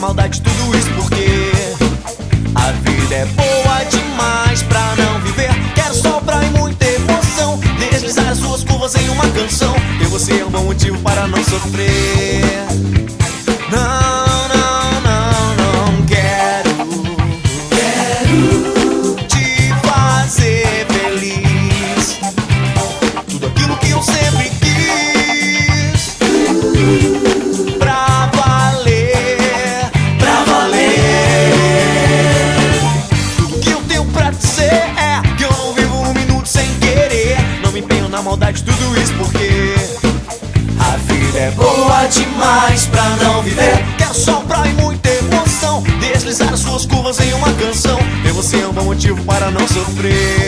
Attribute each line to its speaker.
Speaker 1: maldade tudo isso porque a vida é boa demais pra não viver. Quero soprar e muita emoção, deslizar as suas curvas em uma canção. Ter você é um bom motivo para não sofrer. Não, não, não, não quero te fazer feliz. Tudo aquilo que eu sempre quis, pra valer, pra valer. Tudo que eu tenho pra dizer é que eu não vivo um minuto sem querer. Não me empenho na maldade, tudo isso porque a vida é boa demais pra não viver. Quero soprar e muita emoção, deslizar as suas curvas em uma canção. Ter você é um bom motivo para não sofrer.